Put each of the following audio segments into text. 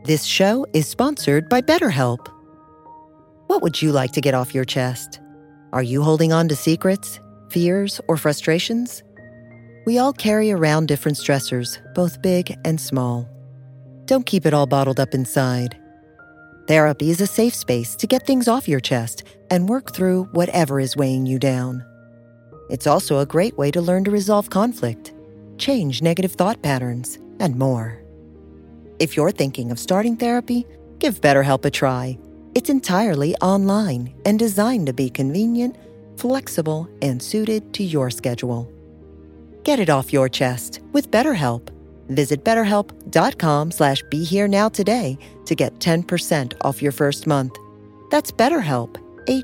This show is sponsored by BetterHelp. What would you like to get off your chest? Are you holding on to secrets, fears, or frustrations? We all carry around different stressors, both big and small. Don't keep it all bottled up inside. Therapy is a safe space to get things off your chest and work through whatever is weighing you down. It's also a great way to learn to resolve conflict, change negative thought patterns, and more. If you're thinking of starting therapy, give BetterHelp a try. It's entirely online and designed to be convenient, flexible, and suited to your schedule. Get it off your chest with BetterHelp. Visit BetterHelp.com/BeHereNow today to get 10% off your first month. That's BetterHelp,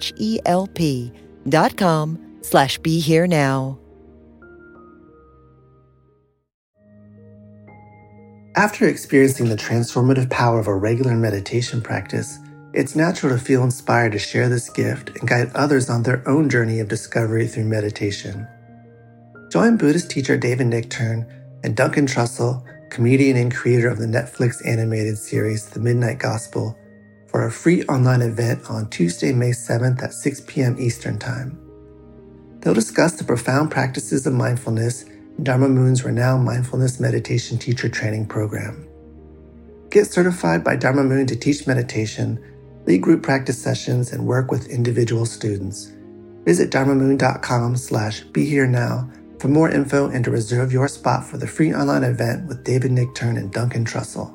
HELP.com/BeHereNow. After experiencing the transformative power of a regular meditation practice, it's natural to feel inspired to share this gift and guide others on their own journey of discovery through meditation. Join Buddhist teacher David Nichtern and Duncan Trussell, comedian and creator of the Netflix animated series The Midnight Gospel, for a free online event on Tuesday, May 7th at 6 p.m. Eastern Time. They'll discuss the profound practices of mindfulness in Dharma Moon's renowned mindfulness meditation teacher training program. Get certified by Dharma Moon to teach meditation, lead group practice sessions, and work with individual students. Visit dharmamoon.com/BeHereNow for more info and to reserve your spot for the free online event with David Nichtern and Duncan Trussell.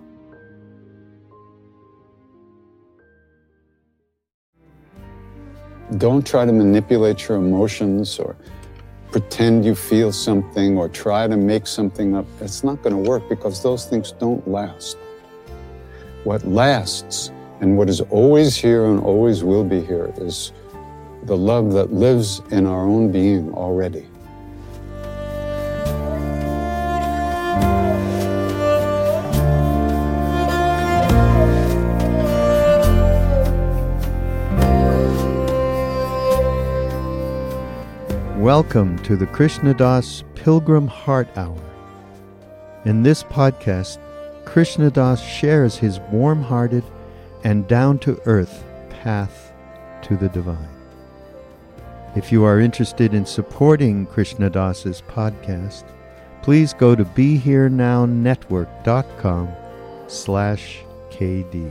Don't try to manipulate your emotions or pretend you feel something or try to make something up. It's not going to work because those things don't last. What lasts and what is always here and always will be here is the love that lives in our own being already. Welcome to the Krishna Das Pilgrim Heart Hour. In this podcast, Krishna Das shares his warm-hearted and down-to-earth path to the divine. If you are interested in supporting Krishna Das's podcast, please go to BeHereNowNetwork.com/KD.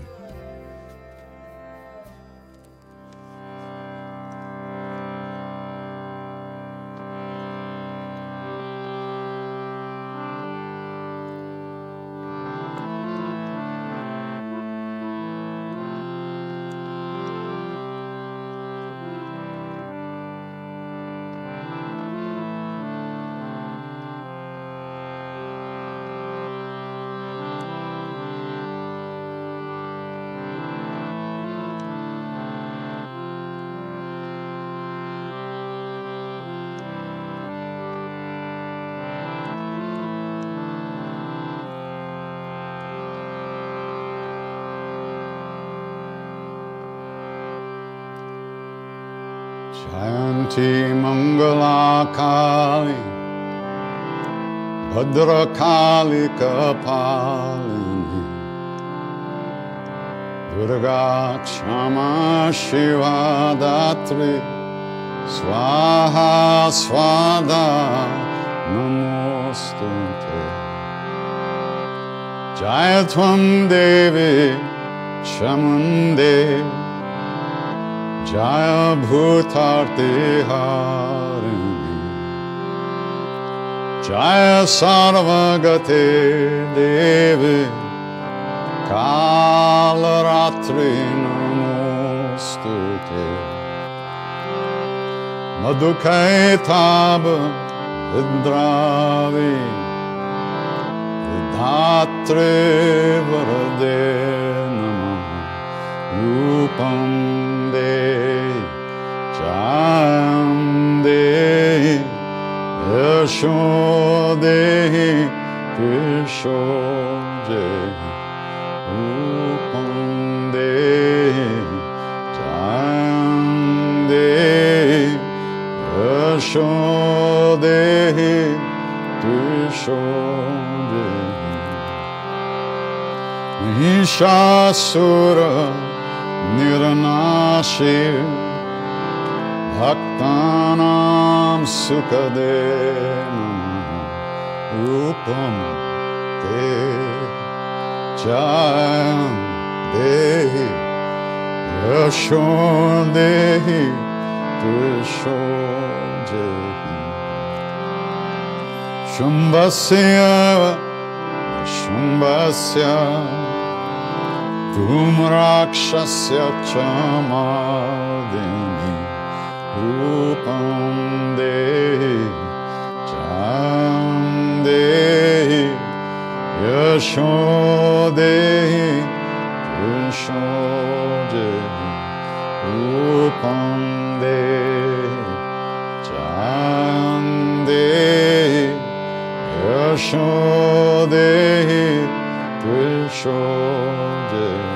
Jayanti Mangala Kali Bhadra Kali Kapalini Durga Kshama Shiva Datri Swaha Swada Namostute Jayatvam Devi Chamunde Jaya Bhutarti Harini Jaya Sarvagate Devi Kalaratri Namostute Madhukaitab Vidravi Vidhatre Varade Namah Rupam Jayam Dehi Yashodehi Krishodehi Rupam Dehi Jayam Dehi Yashodehi Krishodehi Mahishasura Nirnashir Bhaktanam Sukadena Rupam Te Jayam Dehi Yashon Dehi Krishon Dehi Shumbhasya Dhumrakshasya Chamadini Rupam Dehi Jayam Dehi Yashon Dehi Krishon Dehi Rupam Dehi Jayam Dehi Yashon Dehi Krishon Dehi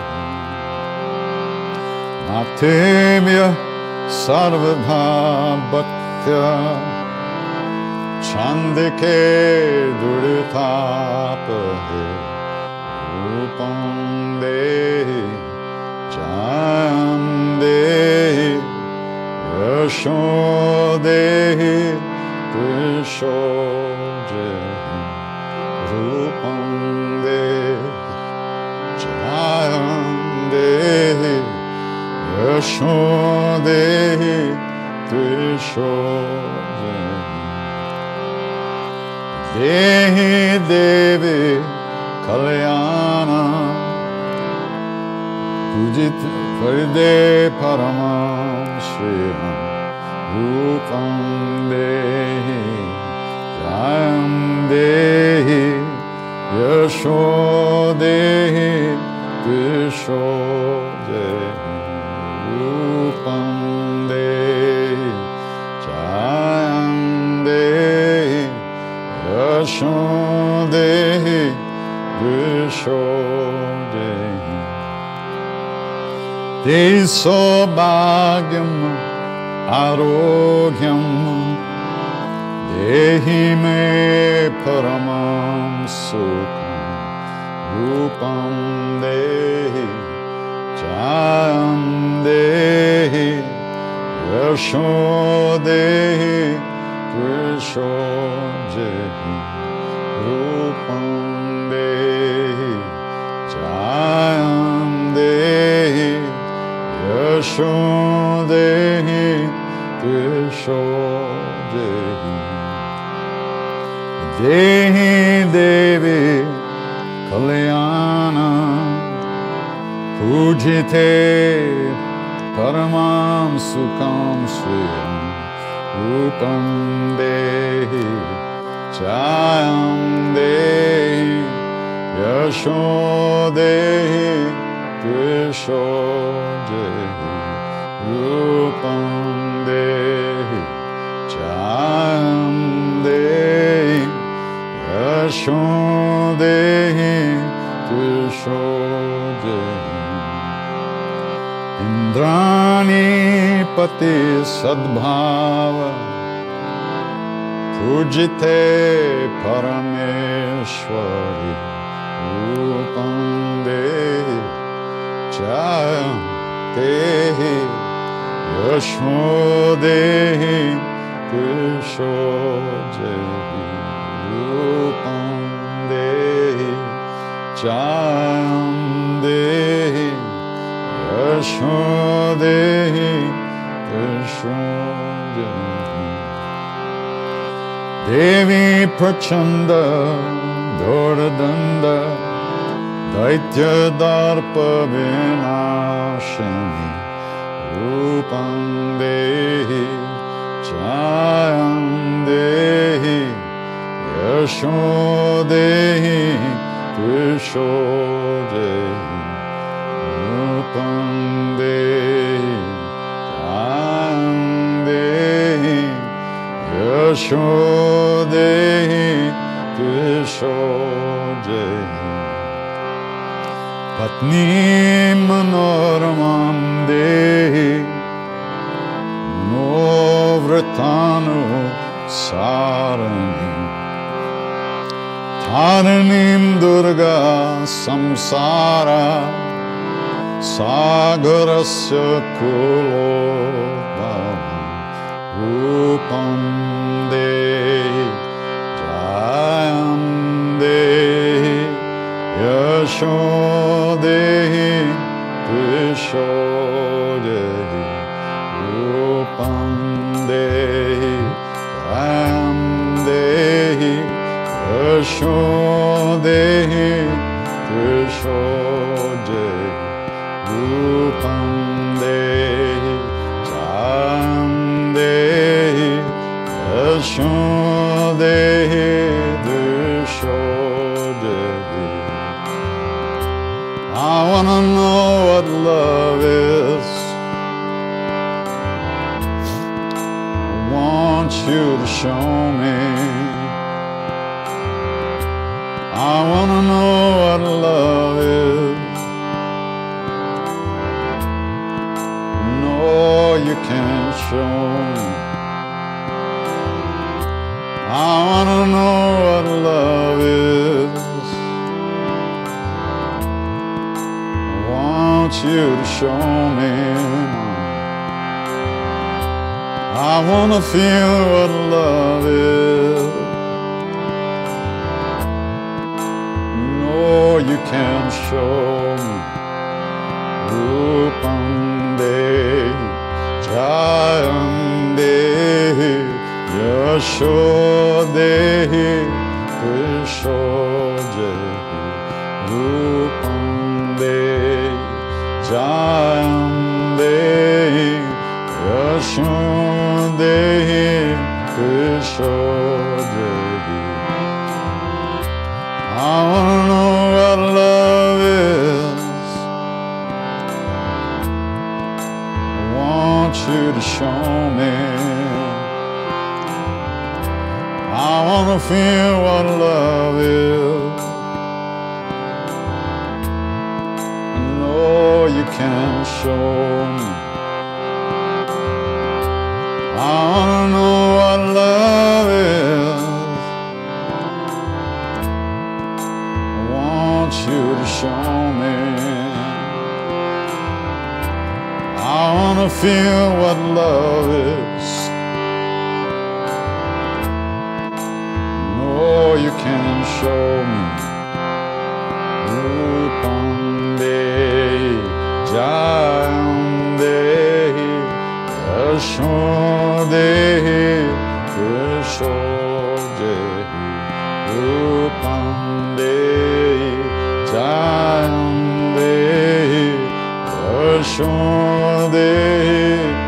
Natemya Sarvadha Bhaktya Chandike Duritapahe Rupam Dehi Jayam Dehi Yashon Dehi Krishon Dehi Rupam Dehi Jayam Dehi Yashon Dehi Krishon Dehi Devi Kalyana Pujit Varde Paramam Shriram Rupam Dehi Jayam Dehi Yashon Dehi Krishon Dehi Rupam Dehi Jayam Dehi Yashon Dehi Krishon Dehi Dehi Sobhagyam Arogyam Dehi Me Paramam Sukham Rupam Dehi Jayam Dehi Yashon Dehi Krishon Dehi Rupam Dehi Jayam Dehi Yashon Dehi Krishon Dehi Dehi Devi Kalyana Pujite Paramam Sukham Shriyam Rupam Dehi Jayam Dehi Yashon Dehi Krishon Dehi Rupam Dehi Jayam Dehi Yashon Dehi Krishon Dehi Indrani Pati Sadbhava Pujite Parameshwari Rupam Dehi Jayam Dehi Yashon Dehi Krishon Dehi Rupam Dehi Jayam Dehi Yashon Dehi Krishon Dehi Devi Prachanda Doradanda Daitya Darpa Vinashini Rupam Dehi Jayam Dehi Yashon Dehi Krishon Dehi Rupam Dehi Jayam Dehi Yashon Dehi Krishon Dehi Patni Manoramam Dehi Manovratanu Sarani Harinim Durga samsara sagarasya kulobhavam rupam dehi jayam dehi yashodehi krishodehi rupam dehi jayam dehi yashodehi krishodehi rupam dehi jayam dehi yashodehi krishodehi. I wanna know what love is. I want you to show me. I wanna know what love is. No, you can't show me. I wanna know what love is. I want you to show me. I wanna feel what love is. No, you can't show me. Rupam dehi jayam dehi yashodehi krishodehi rupam dehi jayam dehi yashodehi krishodehi. I wanna know what love is. I want you to show me. I wanna feel what love is. No, you can't show me. I wanna know what love is. I want you to show me. I wanna feel what love is. No, you can't show me. Rupam dehi jayam dehi yashodehi krishodehi rupam dehi jayam dehi yashodehi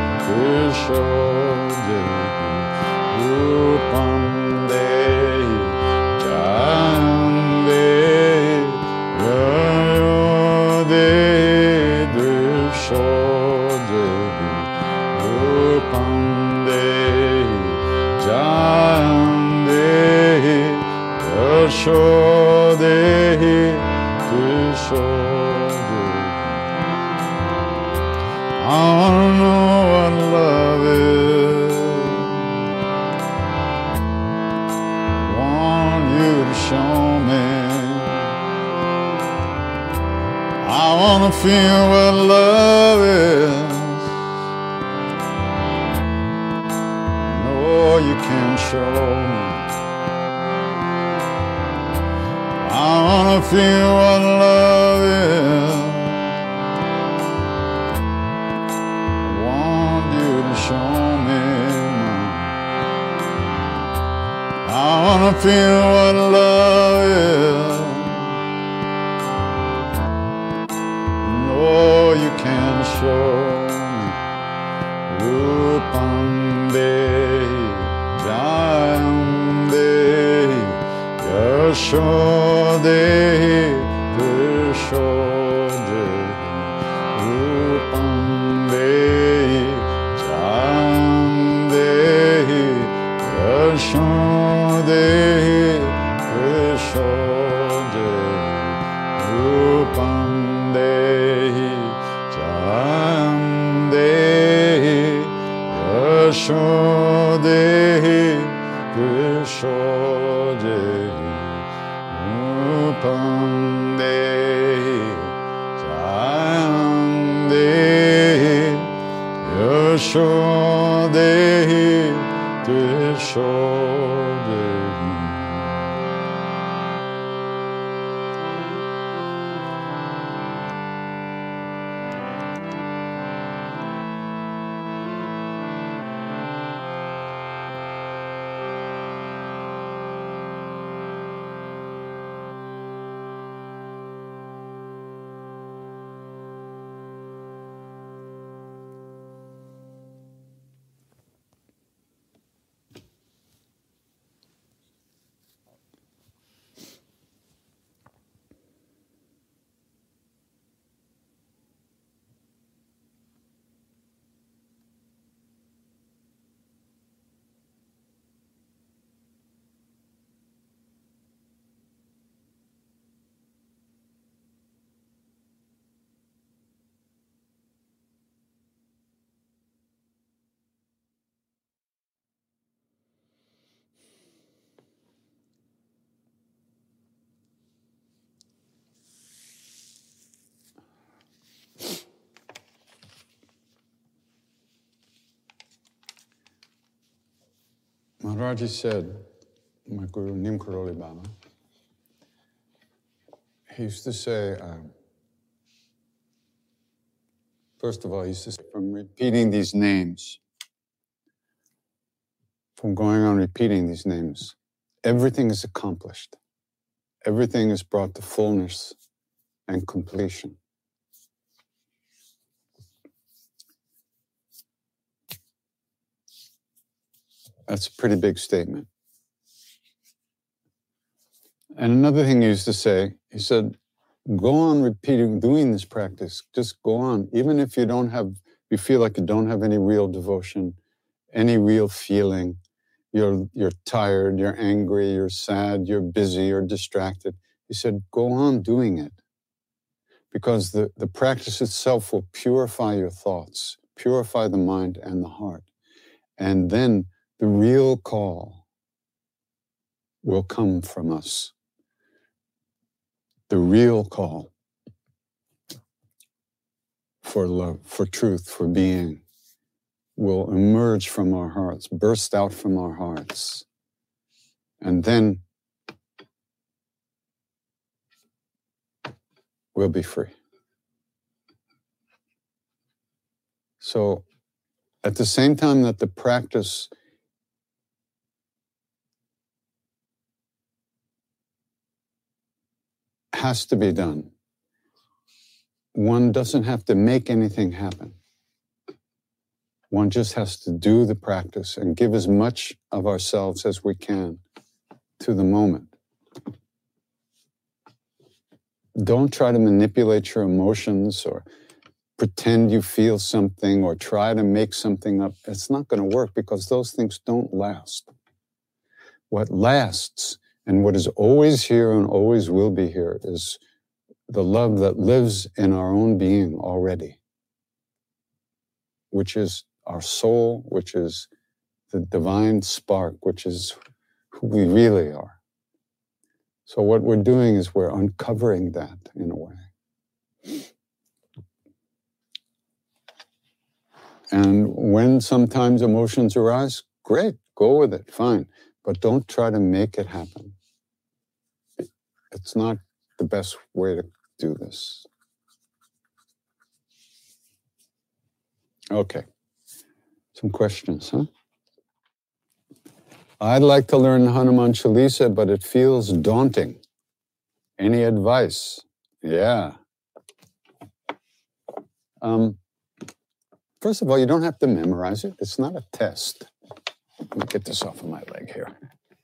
krishodehi rupam dehi jayam dehi yashodehi krishodehi rupam dehi jayam dehi yashodehi krishodehi. I wanna know what love is. I want you to show me. I wanna feel what love is. No, you can't show me. I wanna feel what love is. I want you to show me. I wanna feel what love is. No, you can't show me. Rupam dehi jayam dehi yashodehi krishodehi rupam dehi jayam dehi yashodehi krishodehi rupam dehi jayam dehi yashodehi krishodehi Trisho Dehi, Trisho Dehi. Maharaji said, my guru Neem Karoli Baba, he used to say, first of all, he used to say, from repeating these names, from going on repeating these names, everything is accomplished. Everything is brought to fullness and completion. That's a pretty big statement. And another thing he used to say, he said, go on repeating, doing this practice. Just go on. Even if you feel like you don't have any real devotion, any real feeling, you're tired, you're angry, you're sad, you're busy, you're distracted. He said, go on doing it. Because the practice itself will purify your thoughts, purify the mind and the heart. And then the real call will come from us. The real call for love, for truth, for being will emerge from our hearts, burst out from our hearts. And then we'll be free. So at the same time that the practice has to be done, one doesn't have to make anything happen. One just has to do the practice and give as much of ourselves as we can to the moment. Don't try to manipulate your emotions or pretend you feel something or try to make something up. It's not going to work because those things don't last. What lasts and what is always here and always will be here is the love that lives in our own being already, which is our soul, which is the divine spark, which is who we really are. So what we're doing is we're uncovering that in a way. And when sometimes emotions arise, great, go with it, fine. But don't try to make it happen. It's not the best way to do this. Okay. Some questions, huh? I'd like to learn Hanuman Chalisa, but it feels daunting. Any advice? Yeah. First of all, you don't have to memorize it. It's not a test. Let me get this off of my leg here.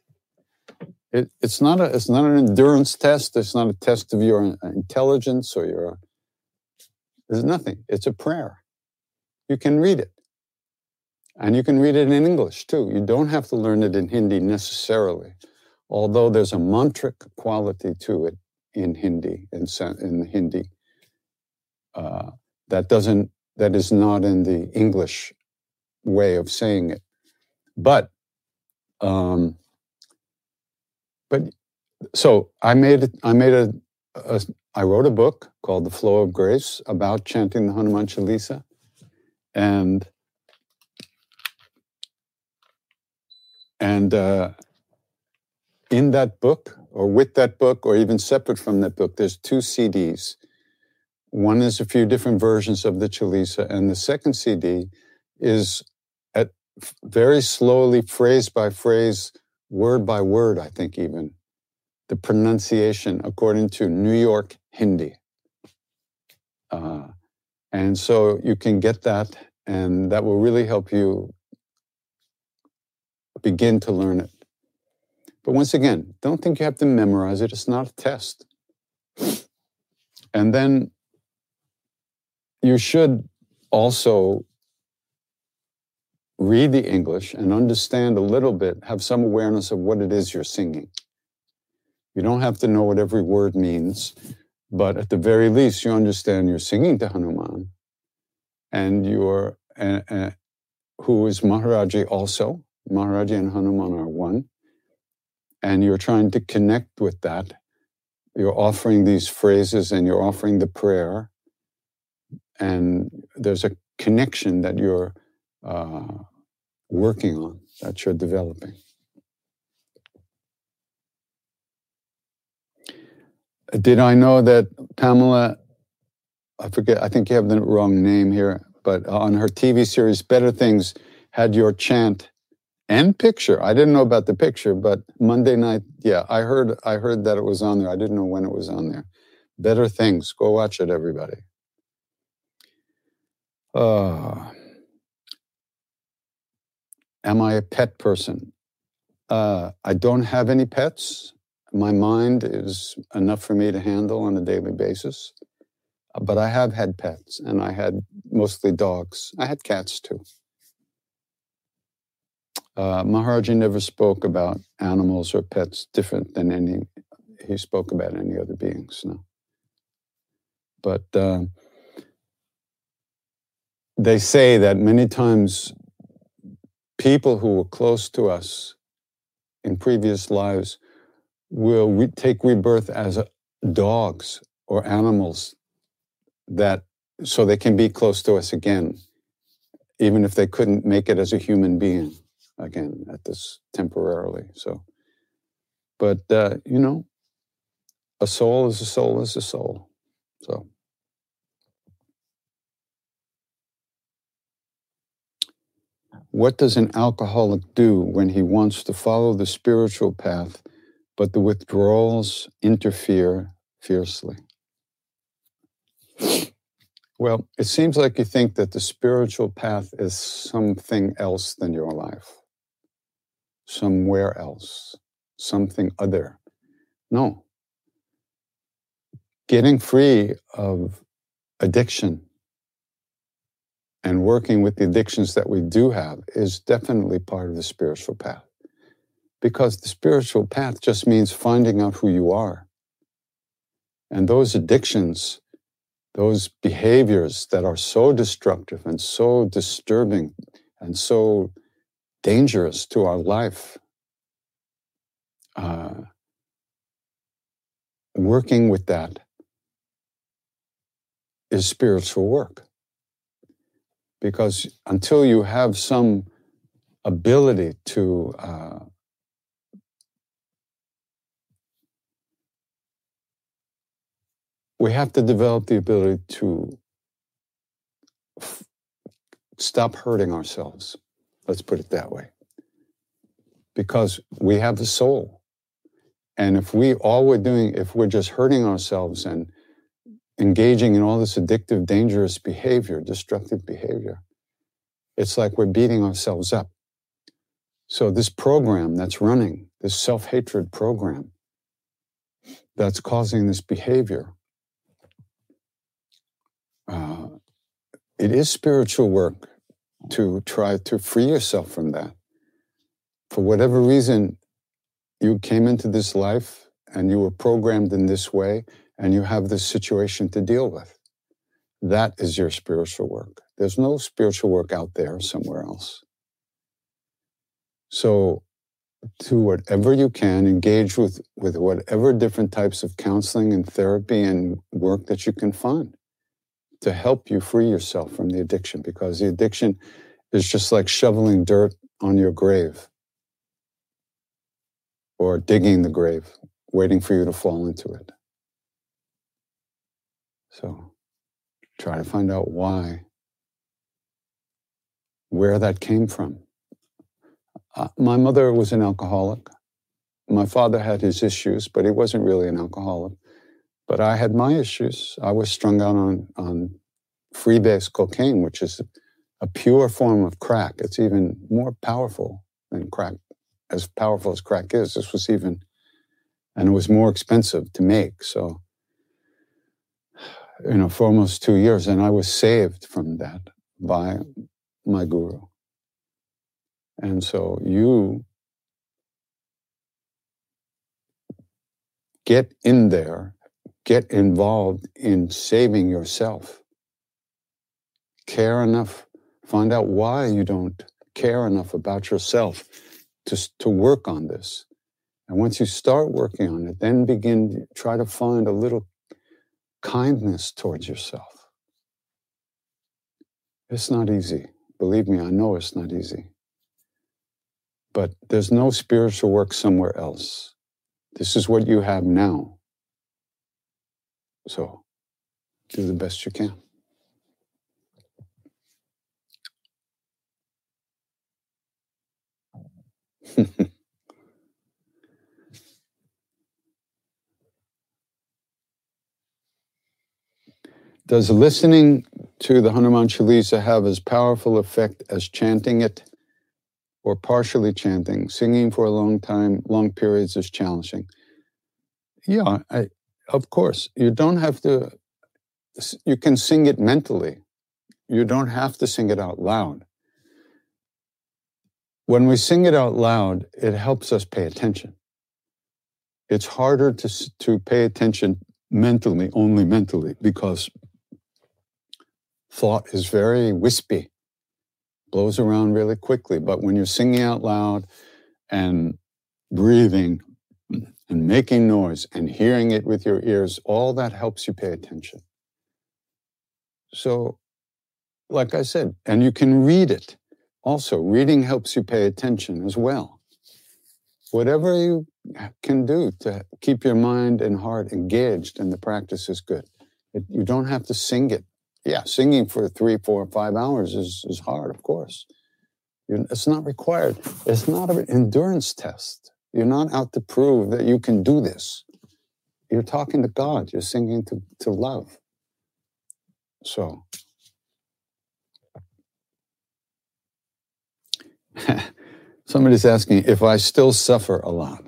It's not an endurance test. It's not a test of your intelligence or there's nothing. It's a prayer. You can read it. And you can read it in English too. You don't have to learn it in Hindi necessarily, although there's a mantric quality to it in Hindi, in Hindi. That is not in the English way of saying it. But so I wrote a book called The Flow of Grace about chanting the Hanuman Chalisa, and And in that book, or with that book, or even separate from that book, there's 2 CDs. One is a few different versions of the Chalisa, and the second CD is at very slowly, phrase by phrase, word by word, I think even, the pronunciation according to New York Hindi. And so you can get that, and that will really help you begin to learn it. But once again, don't think you have to memorize it. It's not a test. And then you should also read the English and understand a little bit, have some awareness of what it is you're singing. You don't have to know what every word means, but at the very least, you understand you're singing to Hanuman, and you're, who is Maharaji also. Maharaji and Hanuman are one. And you're trying to connect with that. You're offering these phrases and you're offering the prayer. And there's a connection that you're working on, that you're developing. Did I know that Pamela, I forget, I think you have the wrong name here, but on her TV series, Better Things, had your chant and picture. I didn't know about the picture, but Monday night, yeah, I heard that it was on there. I didn't know when it was on there. Better Things. Go watch it, everybody. Am I a pet person? I don't have any pets. My mind is enough for me to handle on a daily basis. But I have had pets, and I had mostly dogs. I had cats too. Maharaji never spoke about animals or pets different than he spoke about any other beings, no. But they say that many times people who were close to us in previous lives will take rebirth as dogs or animals, that so they can be close to us again, even if they couldn't make it as a human being again at this temporarily. So, but you know, a soul is a soul is a soul. So, what does an alcoholic do when he wants to follow the spiritual path, but the withdrawals interfere fiercely? Well, it seems like you think that the spiritual path is something else than your life. Somewhere else. Something other. No. Getting free of addiction and working with the addictions that we do have is definitely part of the spiritual path. Because the spiritual path just means finding out who you are. And those addictions, those behaviors that are so destructive and so disturbing and so dangerous to our life, working with that is spiritual work. Because until you have some ability to we have to develop the ability to stop hurting ourselves. Let's put it that way. Because we have a soul. And if we're just hurting ourselves and engaging in all this addictive, dangerous behavior, destructive behavior, it's like we're beating ourselves up. So this program that's running, this self-hatred program that's causing this behavior, it is spiritual work to try to free yourself from that. For whatever reason, you came into this life and you were programmed in this way, and you have this situation to deal with. That is your spiritual work. There's no spiritual work out there somewhere else. So do whatever you can, engage with whatever different types of counseling and therapy and work that you can find to help you free yourself from the addiction, because the addiction is just like shoveling dirt on your grave. or digging the grave, waiting for you to fall into it. So try to find out where that came from. My mother was an alcoholic. My father had his issues, but he wasn't really an alcoholic. But I had my issues. I was strung out on freebase cocaine, which is a pure form of crack. It's even more powerful than crack, as powerful as crack is. This was even, and it was more expensive to make. So, for almost 2 years, and I was saved from that by my guru. And so you get in there, get involved in saving yourself. Care enough, find out why you don't care enough about yourself to work on this. And once you start working on it, then try to find a little kindness towards yourself. It's not easy. Believe me, I know it's not easy. But there's no spiritual work somewhere else. This is what you have now. So do the best you can. Does listening to the Hanuman Chalisa have as powerful effect as chanting it, or partially chanting? Singing for a long periods is challenging. Yeah, of course. You don't have to, you can sing it mentally. You don't have to sing it out loud. When we sing it out loud, it helps us pay attention. It's harder to pay attention mentally, only mentally, because thought is very wispy, blows around really quickly. But when you're singing out loud and breathing and making noise and hearing it with your ears, all that helps you pay attention. So, like I said, and you can read it. Also, reading helps you pay attention as well. Whatever you can do to keep your mind and heart engaged in the practice is good. You don't have to sing it. Yeah, singing for 3, 4, 5 hours is hard, of course. It's not required. It's not an endurance test. You're not out to prove that you can do this. You're talking to God. You're singing to love. So, somebody's asking if I still suffer a lot.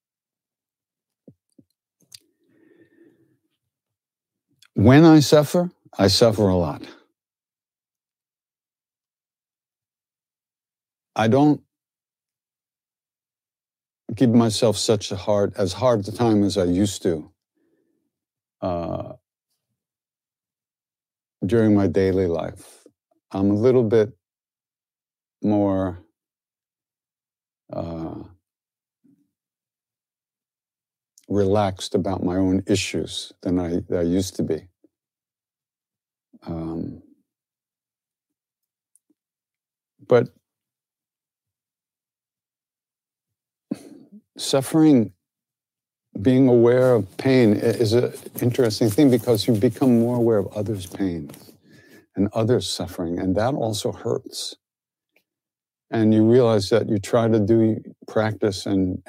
When I suffer a lot. I don't give myself as hard a time as I used to during my daily life. I'm a little bit more relaxed about my own issues than I used to be. But suffering, being aware of pain is an interesting thing because you become more aware of others' pain and others' suffering, and that also hurts. And you realize that you try to do practice and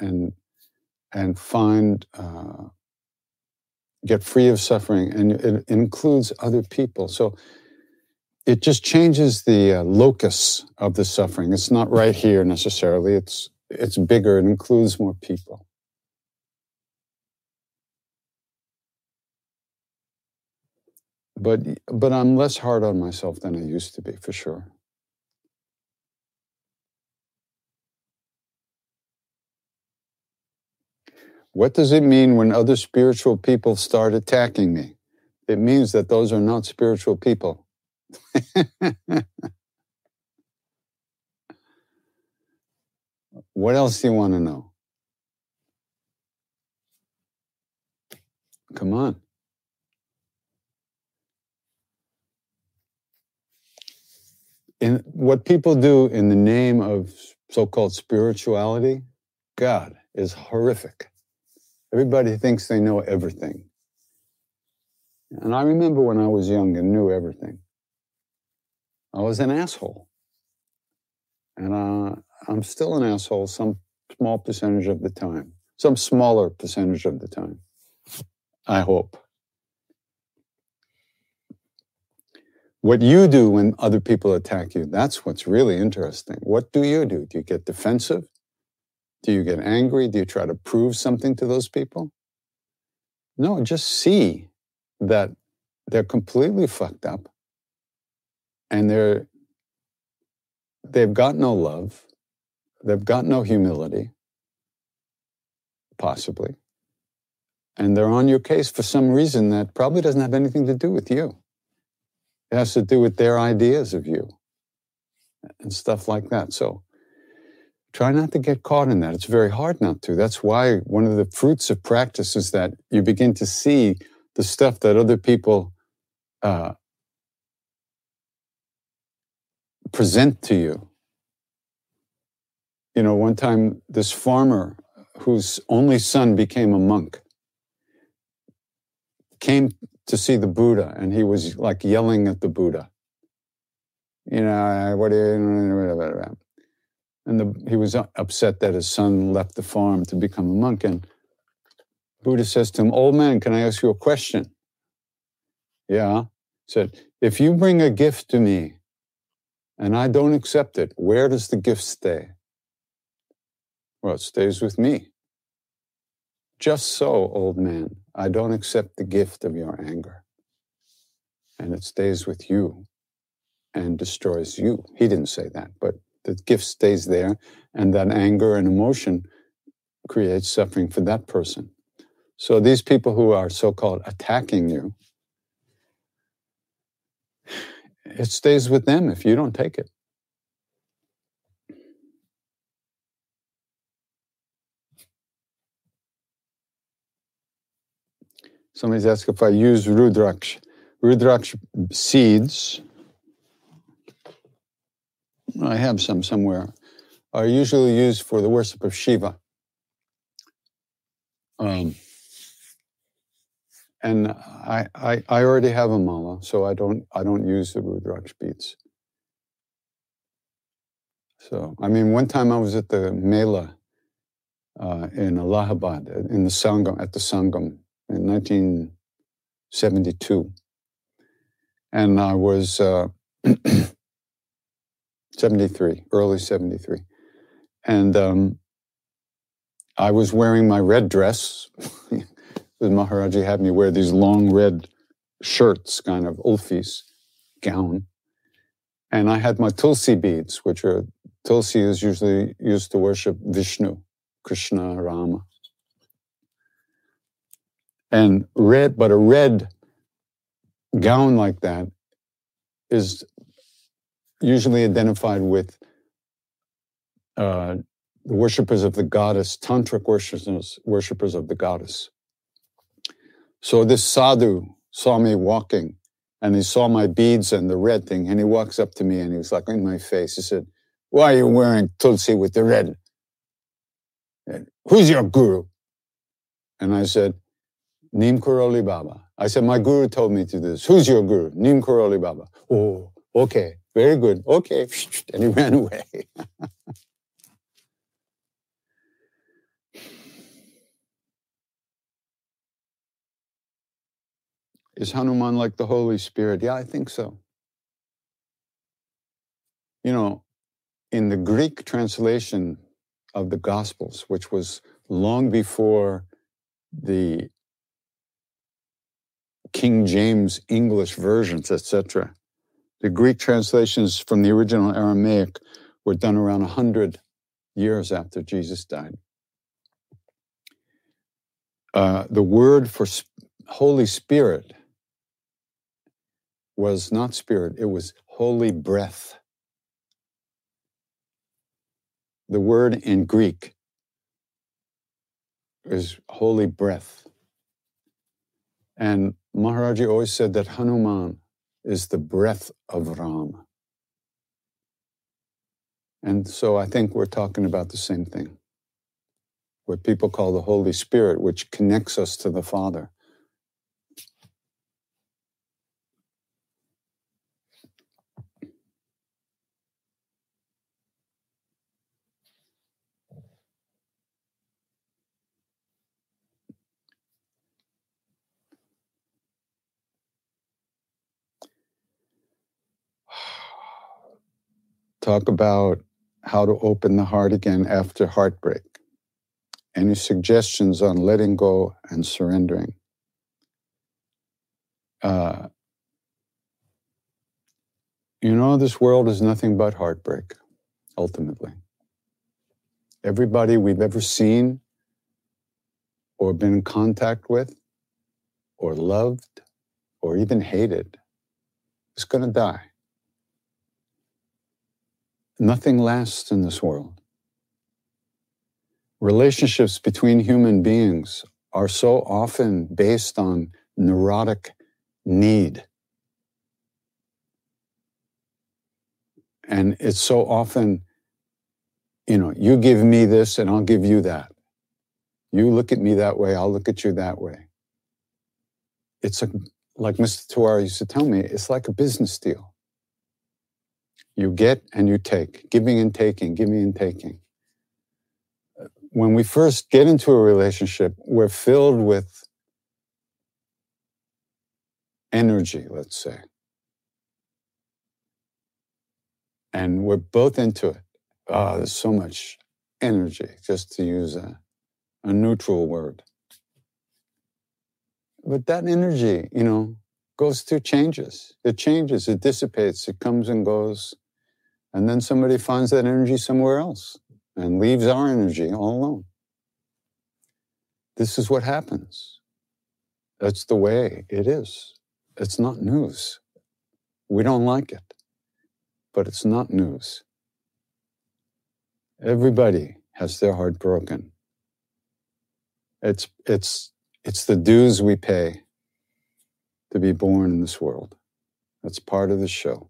find, get free of suffering, and it includes other people. So it just changes the locus of the suffering. It's not right here necessarily. It's bigger. It includes more people. But I'm less hard on myself than I used to be, for sure. What does it mean when other spiritual people start attacking me? It means that those are not spiritual people. What else do you want to know? Come on. And what people do in the name of so-called spirituality, God, is horrific. Everybody thinks they know everything. And I remember when I was young and knew everything, I was an asshole. And I'm still an asshole some small percentage of the time, some smaller percentage of the time, I hope. What you do when other people attack you, that's what's really interesting. What do you do? Do you get defensive? Do you get angry? Do you try to prove something to those people? No, just see that they're completely fucked up and they've got no love, they've got no humility, possibly, and they're on your case for some reason that probably doesn't have anything to do with you. It has to do with their ideas of you and stuff like that. So try not to get caught in that. It's very hard not to. That's why one of the fruits of practice is that you begin to see the stuff that other people present to you. You know, one time this farmer whose only son became a monk came to see the Buddha, and he was like yelling at the Buddha. You know, what do you... And he was upset that his son left the farm to become a monk. And Buddha says to him, "Old man, can I ask you a question?" "Yeah." He said, "If you bring a gift to me and I don't accept it, where does the gift stay?" "Well, it stays with me." "Just so, old man, I don't accept the gift of your anger. And it stays with you and destroys you." He didn't say that, but the gift stays there, and that anger and emotion creates suffering for that person. So these people who are so-called attacking you, it stays with them if you don't take it. Somebody's asked if I use Rudraksh. Rudraksh seeds, I have some somewhere, are usually used for the worship of Shiva. And I already have a mala, so I don't use the Rudraksh beads. So, I mean, one time I was at the Mela in Allahabad, in the Sangam, at the Sangam in 1972. And I was 73, early 73. And I was wearing my red dress. Maharaji had me wear these long red shirts, kind of ulfis, gown. And I had my tulsi beads, which are, tulsi is usually used to worship Vishnu, Krishna, Rama. And red, but a red gown like that is usually identified with the worshippers of the goddess, tantric worshippers of the goddess. So this sadhu saw me walking, and he saw my beads and the red thing, and he walks up to me and he was like in my face. He said, "Why are you wearing tulsi with the red? Who's your guru?" And I said, "Neem Karoli Baba." I said, "My guru told me to do this." "Who's your guru?" "Neem Karoli Baba." "Oh, okay, very good, okay." And he ran away. Is Hanuman like the Holy Spirit? Yeah, I think so. You know, in the Greek translation of the Gospels, which was long before the King James English versions, etc., the Greek translations from the original Aramaic were done around 100 years after Jesus died. The word for Holy Spirit was not spirit, it was holy breath. The word in Greek is holy breath. And Maharaji always said that Hanuman is the breath of Ram. And so I think we're talking about the same thing. what people call the Holy Spirit, which connects us to the Father. Talk about how to open the heart again after heartbreak. Any suggestions on letting go and surrendering? This world is nothing but heartbreak, ultimately. Everybody we've ever seen or been in contact with or loved or even hated is going to die. Nothing lasts in this world. Relationships between human beings are so often based on neurotic need. And it's so often, you give me this and I'll give you that. You look at me that way, I'll look at you that way. It's like Mr. Tawara used to tell me, it's like a business deal. You get and you take, giving and taking, giving and taking. When we first get into a relationship, we're filled with energy, let's say. And we're both into it. There's so much energy, just to use a neutral word. But that energy, goes through changes. It changes, it dissipates, it comes and goes. And then somebody finds that energy somewhere else and leaves our energy all alone. This is what happens. That's the way it is. It's not news. We don't like it, but it's not news. Everybody has their heart broken. It's the dues we pay to be born in this world. That's part of the show.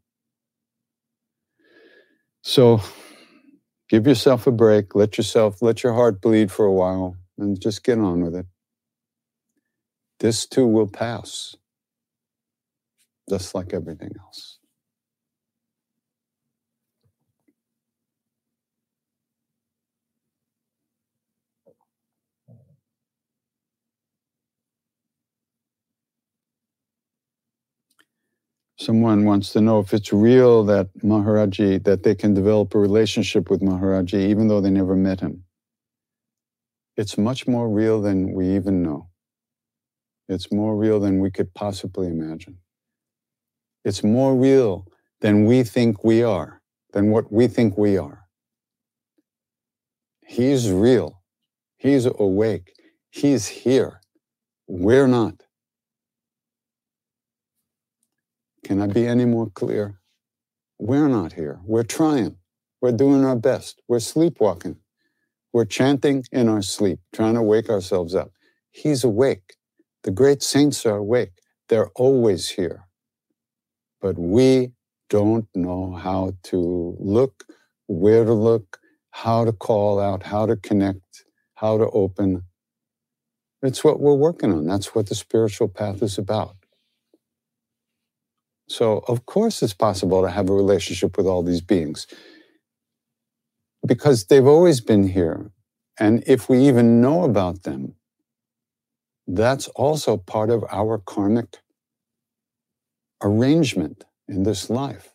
So give yourself a break, let your heart bleed for a while, and just get on with it. This too will pass, just like everything else. Someone wants to know if it's real that that they can develop a relationship with Maharaji even though they never met him. It's much more real than we even know. It's more real than we could possibly imagine. It's more real than we think we are, than what we think we are. He's real. He's awake. He's here. We're not. Can I be any more clear? We're not here. We're trying. We're doing our best. We're sleepwalking. We're chanting in our sleep, trying to wake ourselves up. He's awake. The great saints are awake. They're always here. But we don't know how to look, where to look, how to call out, how to connect, how to open. It's what we're working on. That's what the spiritual path is about. So, of course, it's possible to have a relationship with all these beings because they've always been here. And if we even know about them, that's also part of our karmic arrangement in this life.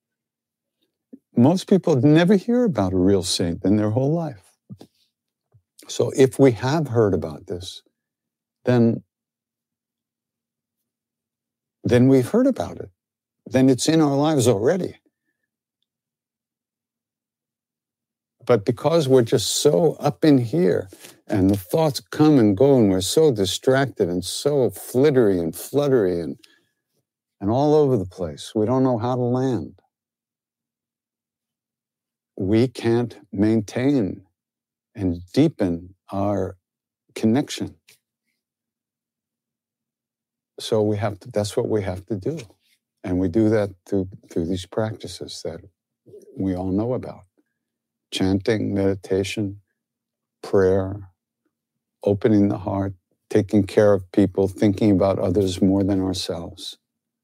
Most people never hear about a real saint in their whole life. So if we have heard about this, then we've heard about it. Then it's in our lives already. But because we're just so up in here and the thoughts come and go and we're so distracted and so flittery and fluttery and all over the place, we don't know how to land. We can't maintain and deepen our connection. So that's what we have to do. And we do that through these practices that we all know about. Chanting, meditation, prayer, opening the heart, taking care of people, thinking about others more than ourselves.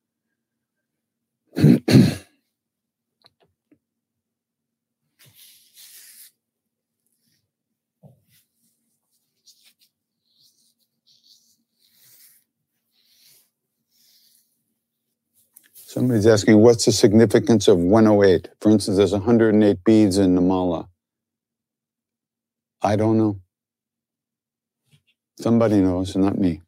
Somebody's asking, what's the significance of 108? For instance, there's 108 beads in the mala. I don't know. Somebody knows, not me.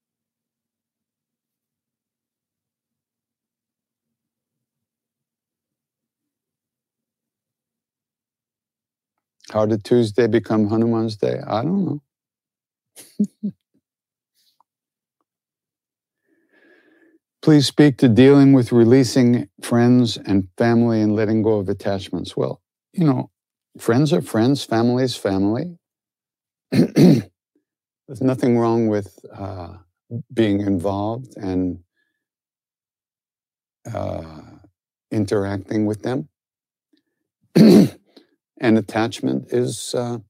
How did Tuesday become Hanuman's Day? I don't know. Please speak to dealing with releasing friends and family and letting go of attachments. Well, friends are friends, family is family. There's nothing wrong with being involved and interacting with them. And attachment is,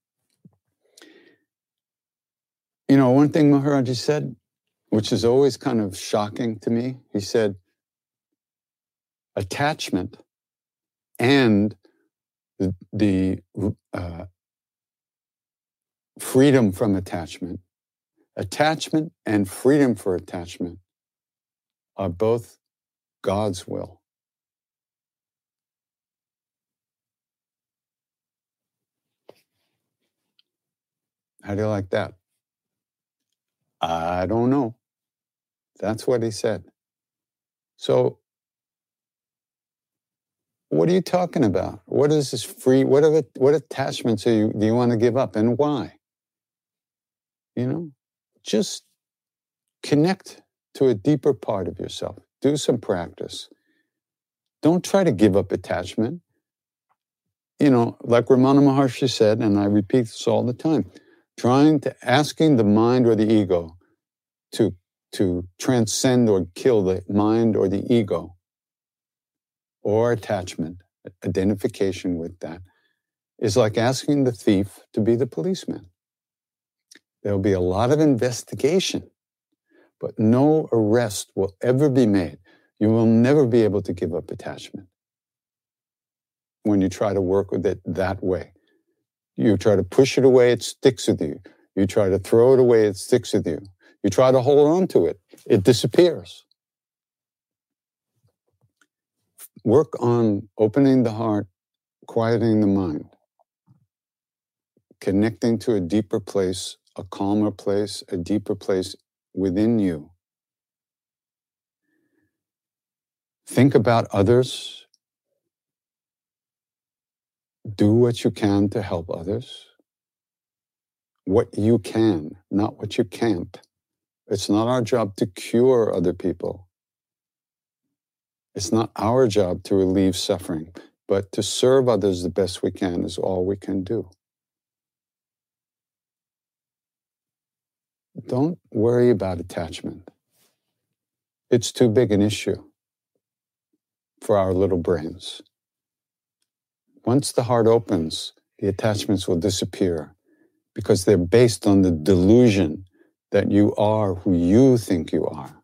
one thing Maharaji said, which is always kind of shocking to me. He said, attachment and the freedom from attachment and freedom for attachment are both God's will. How do you like that? I don't know. That's what he said. So, what are you talking about? What is this free? What attachments do you want to give up, and why? Just connect to a deeper part of yourself. Do some practice. Don't try to give up attachment. Like Ramana Maharshi said, and I repeat this all the time, asking the mind or the ego to transcend or kill the mind or the ego or attachment, identification with that, is like asking the thief to be the policeman. There'll be a lot of investigation, but no arrest will ever be made. You will never be able to give up attachment when you try to work with it that way. You try to push it away, it sticks with you. You try to throw it away, it sticks with you. You try to hold on to it, it disappears. Work on opening the heart, quieting the mind, connecting to a deeper place, a calmer place, a deeper place within you. Think about others. Do what you can to help others. What you can, not what you can't. It's not our job to cure other people. It's not our job to relieve suffering, but to serve others the best we can is all we can do. Don't worry about attachment. It's too big an issue for our little brains. Once the heart opens, the attachments will disappear because they're based on the delusion that you are who you think you are.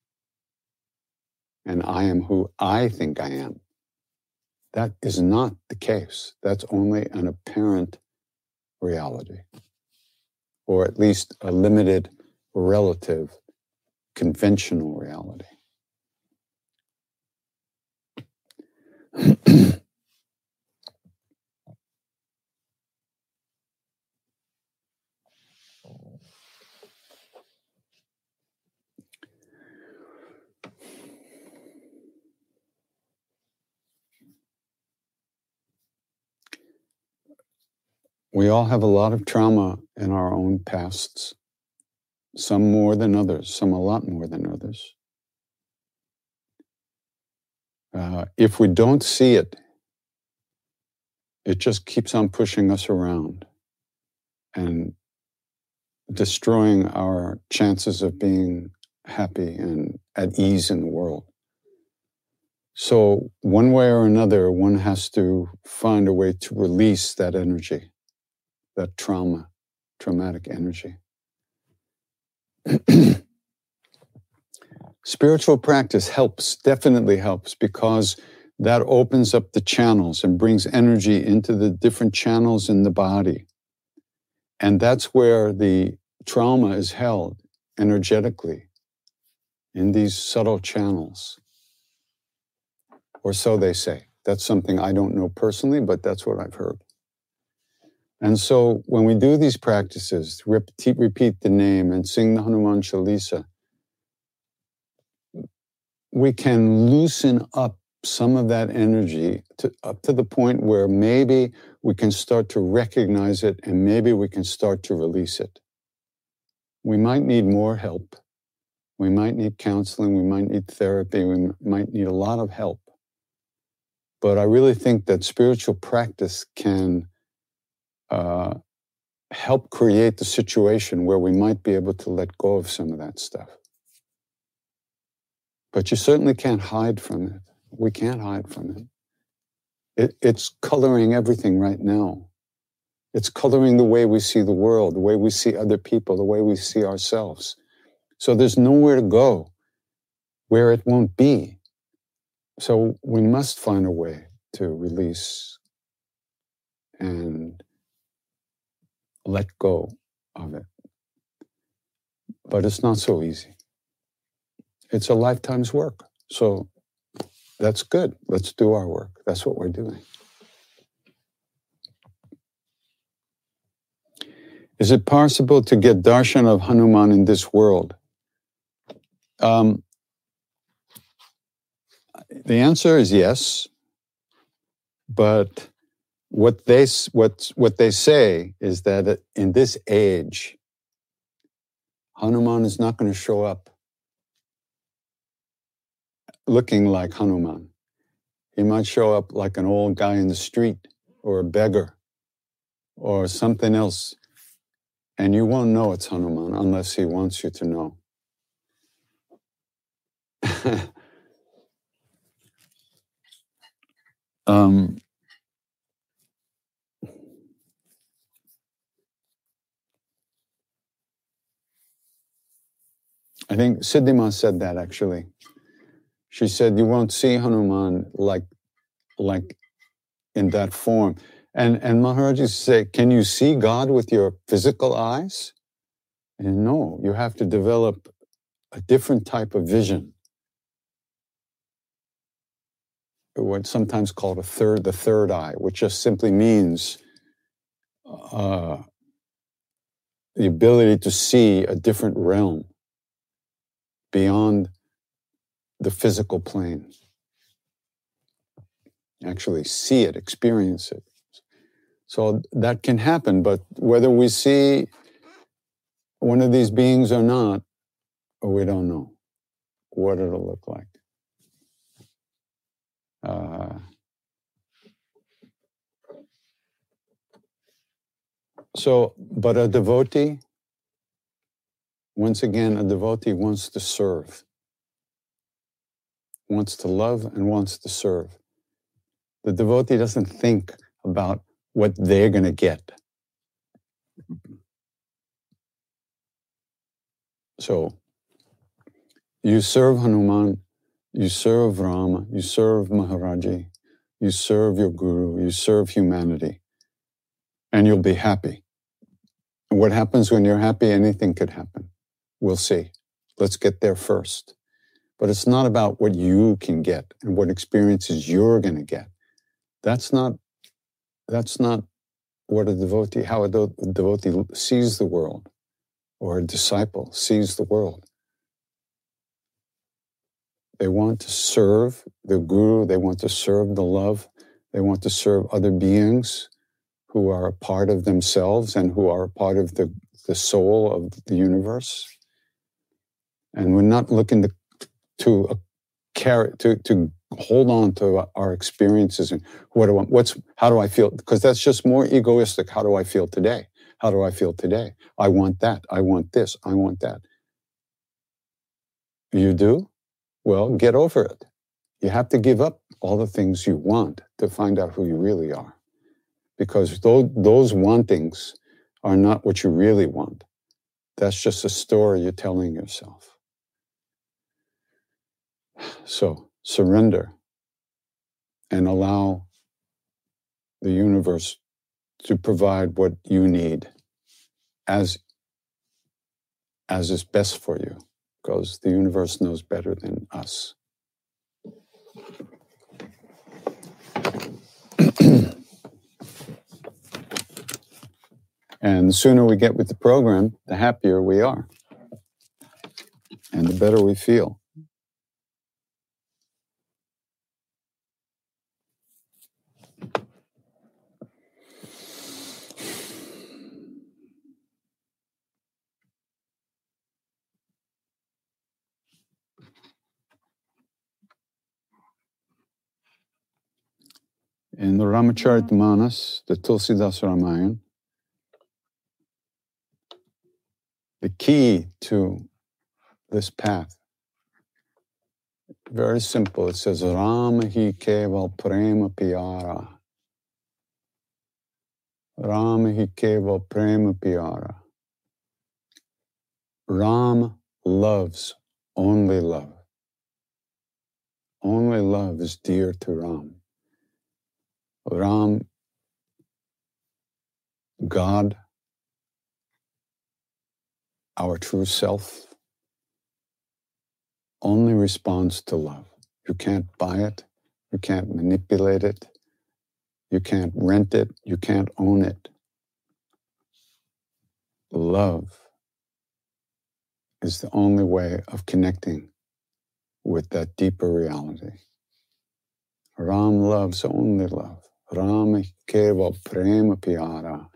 And I am who I think I am. That is not the case. That's only an apparent reality, or at least a limited, relative, conventional reality. We all have a lot of trauma in our own pasts, some more than others, some a lot more than others. If we don't see it, it just keeps on pushing us around and destroying our chances of being happy and at ease in the world. So one way or another, one has to find a way to release that energy, that traumatic energy. Spiritual practice helps, definitely helps, because that opens up the channels and brings energy into the different channels in the body. And that's where the trauma is held energetically, in these subtle channels. Or so they say. That's something I don't know personally, but that's what I've heard. And so when we do these practices, repeat the name and sing the Hanuman Chalisa, we can loosen up some of that energy up to the point where maybe we can start to recognize it and maybe we can start to release it. We might need more help. We might need counseling. We might need therapy. We might need a lot of help. But I really think that spiritual practice can help create the situation where we might be able to let go of some of that stuff. But you certainly can't hide from it. We can't hide from it. It's coloring everything right now. It's coloring the way we see the world, the way we see other people, the way we see ourselves. So there's nowhere to go where it won't be. So we must find a way to release and let go of it. But it's not so easy. It's a lifetime's work. So that's good. Let's do our work. That's what we're doing. Is it possible to get darshan of Hanuman in this world? The answer is yes, but what they say is that in this age, Hanuman is not going to show up looking like Hanuman. He might show up like an old guy in the street or a beggar or something else, and you won't know it's Hanuman unless he wants you to know. I think Siddhima said that actually. She said, you won't see Hanuman like in that form. And Maharaj used to say, can you see God with your physical eyes? And no, you have to develop a different type of vision. What's sometimes called the third eye, which just simply means the ability to see a different realm beyond the physical plane. Actually see it, experience it. So that can happen, but whether we see one of these beings or not, we don't know what it'll look like. But a devotee, once again, a devotee wants to serve, wants to love and wants to serve. The devotee doesn't think about what they're going to get. So you serve Hanuman, you serve Rama, you serve Maharaji, you serve your guru, you serve humanity, and you'll be happy. And what happens when you're happy? Anything could happen. We'll see. Let's get there first. But it's not about what you can get and what experiences you're going to get. That's not what a devotee, how a devotee sees the world, or a disciple sees the world. They want to serve the guru, they want to serve the love, they want to serve other beings who are a part of themselves and who are a part of the soul of the universe. And we're not looking to hold on to our experiences and how do I feel? Because that's just more egoistic. How do I feel today? How do I feel today? I want that. I want this. I want that. You do? Well, get over it. You have to give up all the things you want to find out who you really are. Because those wantings are not what you really want. That's just a story you're telling yourself. So surrender and allow the universe to provide what you need as is best for you, because the universe knows better than us. And the sooner we get with the program, the happier we are. And the better we feel. In the Ramacharita-manas, the Tulsidas Ramayana, the key to this path, very simple. It says, Rama hi keval prema pyara. Rama hi keval prema pyara. Ram loves only love. Only love is dear to Ram. Ram, God, our true self, only responds to love. You can't buy it. You can't manipulate it. You can't rent it. You can't own it. Love is the only way of connecting with that deeper reality. Ram loves only love. Ram keva prema pyara.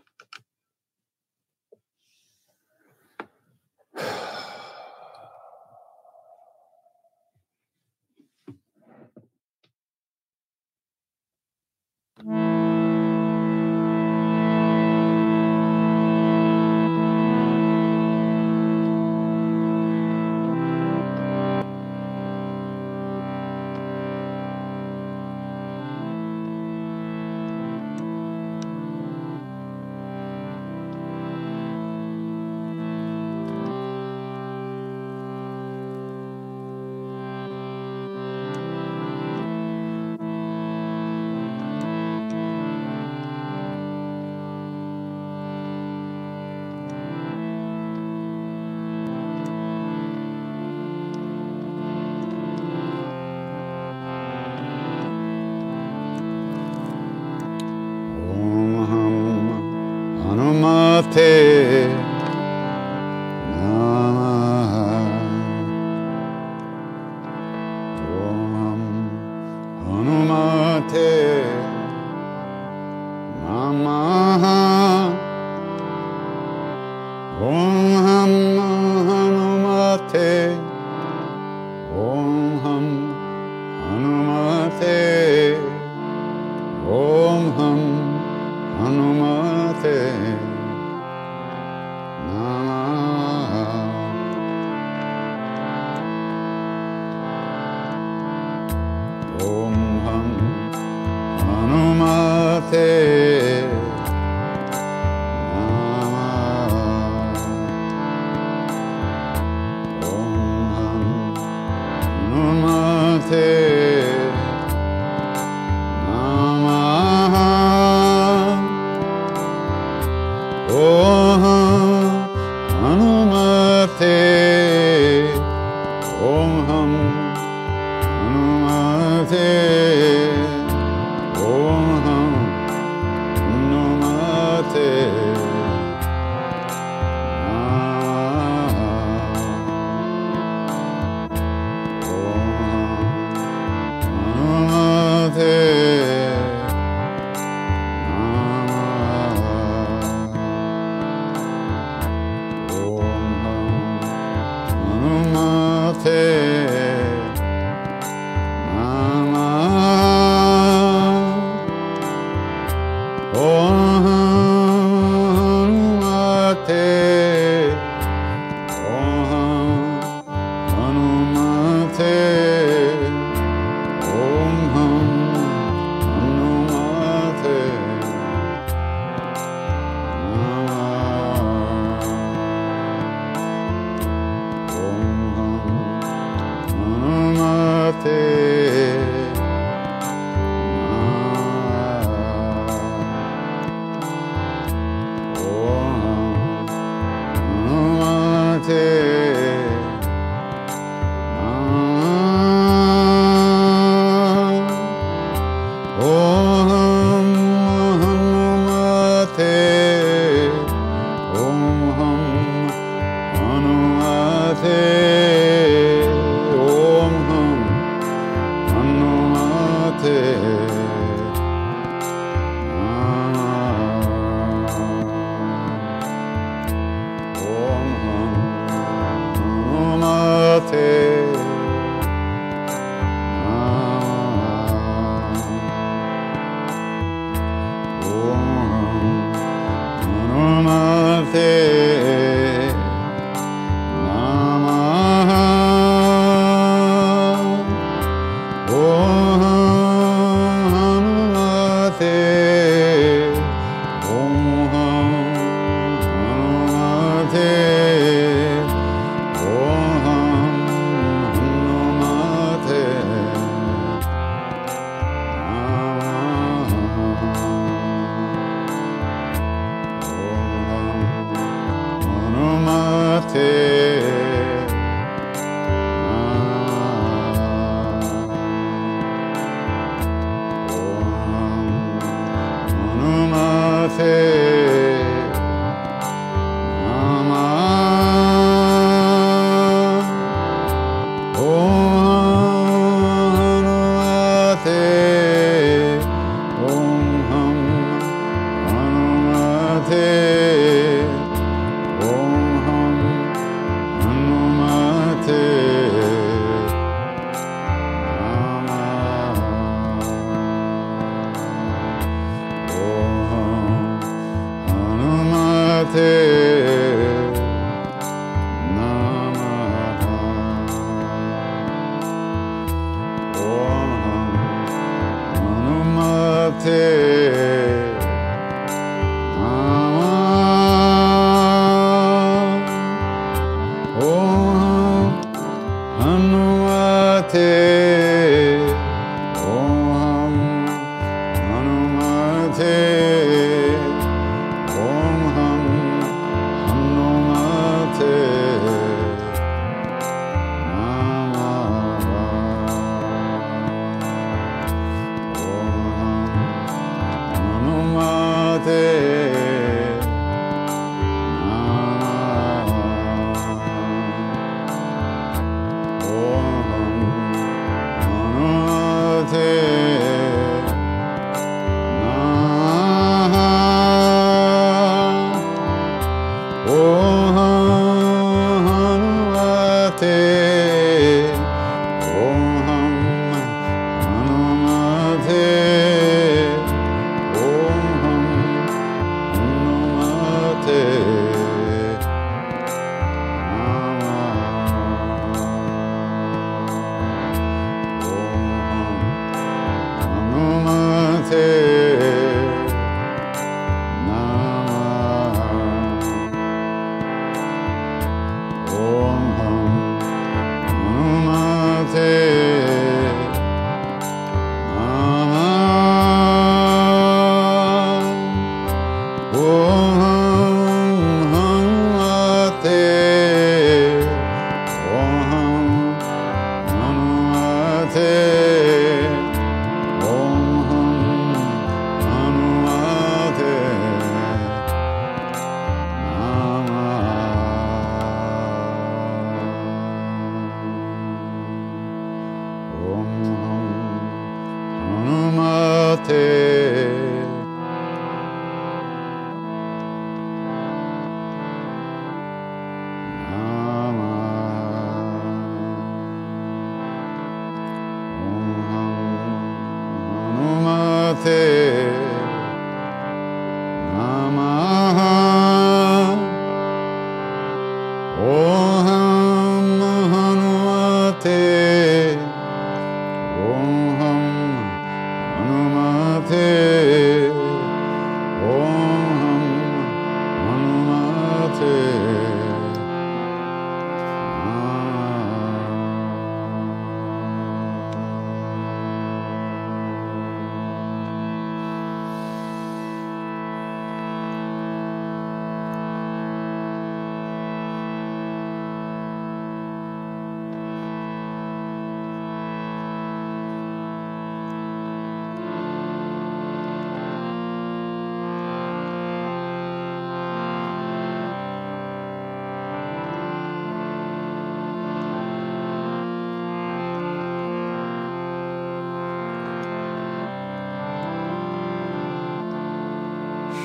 Hanumate Namah. Om Hanumate Namah. Om Hanumate. Om Hanumate. Om Hanumate Namah. Om Hanumate Namah. Om Hanumate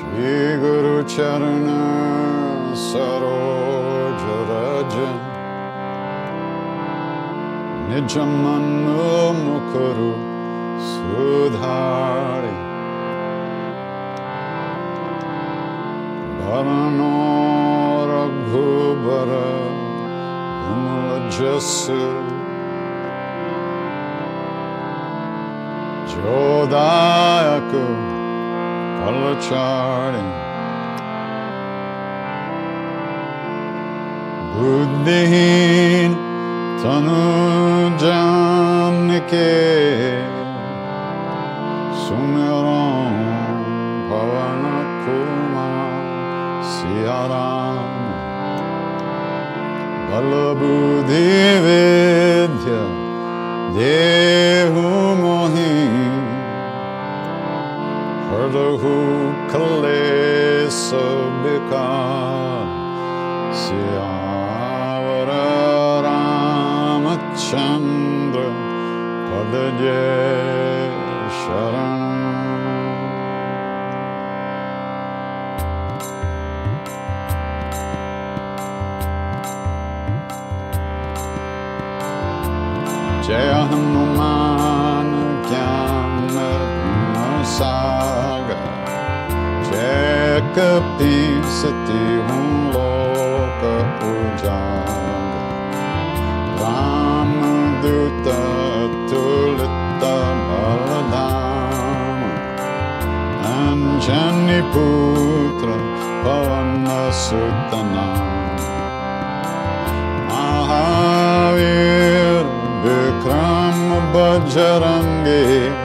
Shri Guru Charana Saroja Raja Nijamanu Mukuru Sudhari Bharano Raghubara Vimala Jasu Jodayaku Kalachari Buddhihin Tanu Janike Sumiram Pavana Kumar Siyaram Balabuddhi Vidya Dehu Mohin Hardahu Kalesa Bikar Siyavara Ramachandra Padaje Sharan Jaya Hanuman Gyan Saga Jaya Kapil Sati Hum Loka Ujaga Ramaduta Tulita Baladama Anjani Putra Pavana Sutana Mahavir Vikram Bajrangi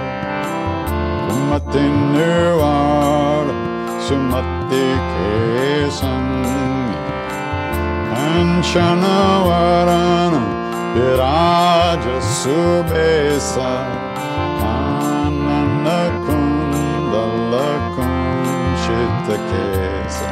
Kumati Nirvara Sumati Kesangi Kanchana Varana Viraja Subesa Ananda Kundala Kunchita Kesa